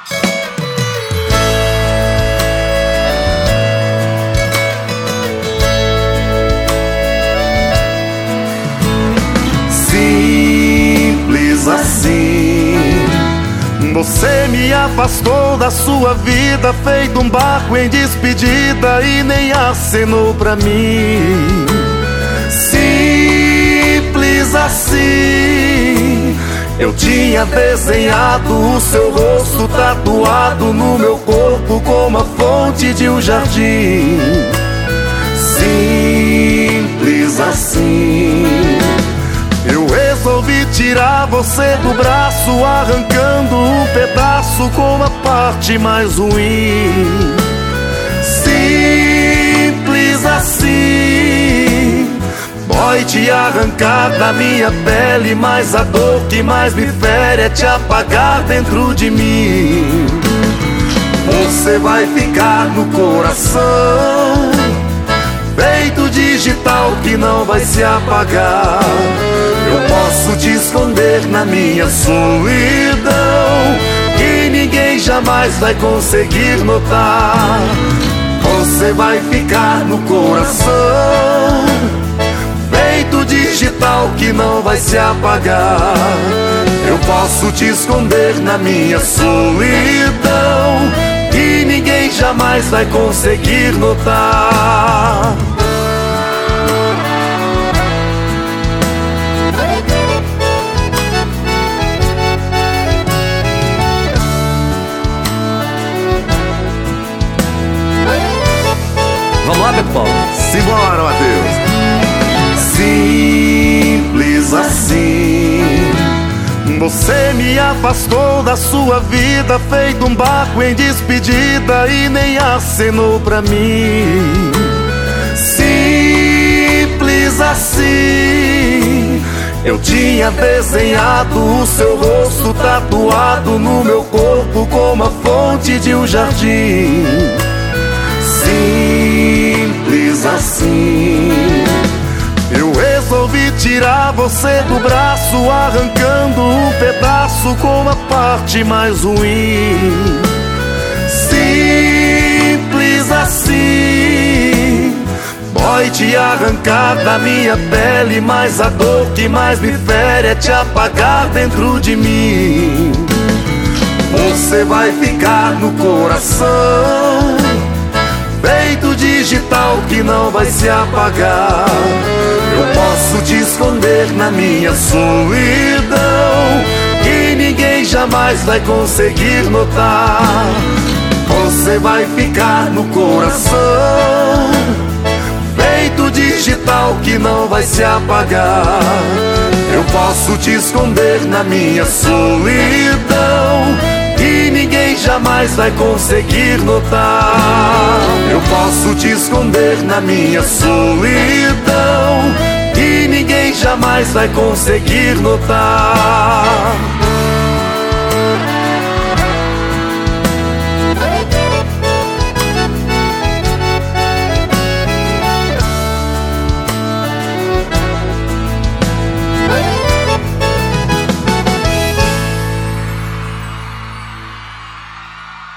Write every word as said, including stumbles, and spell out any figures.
Simples assim, você me afastou da sua vida, feito um barco em despedida, e nem acenou pra mim. Simples assim, eu tinha desenhado o seu rosto tatuado no meu corpo como a fonte de um jardim. Simples assim, eu resolvi tirar você do braço, arrancando um pedaço com a parte mais ruim. Simples assim, dói te arrancar da minha pele, mas a dor que mais me fere é te apagar dentro de mim. Você vai ficar no coração, feito digital que não vai se apagar. Eu posso te esconder na minha solidão, que ninguém jamais vai conseguir notar. Você vai ficar no coração, feito digital que não vai se apagar. Eu posso te esconder na minha solidão, que ninguém jamais vai conseguir notar. Vamos lá, Beto Paulo? Simbora, Matheus! Simples assim, você me afastou da sua vida, feito um barco em despedida, e nem acenou pra mim. Simples assim, eu tinha desenhado o seu rosto tatuado no meu corpo como a fonte de um jardim. Simples assim, eu resolvi tirar você do braço, arrancando um pedaço com a parte mais ruim. Simples assim, dói te arrancar da minha pele, mas a dor que mais me fere é te apagar dentro de mim. Você vai ficar no coração, feito digital que não vai se apagar. Eu posso te esconder na minha solidão, que ninguém jamais vai conseguir notar. Você vai ficar no coração, feito digital que não vai se apagar. Eu posso te esconder na minha solidão, que ninguém jamais vai conseguir notar. Eu posso te esconder na minha solidão, que ninguém jamais vai conseguir notar.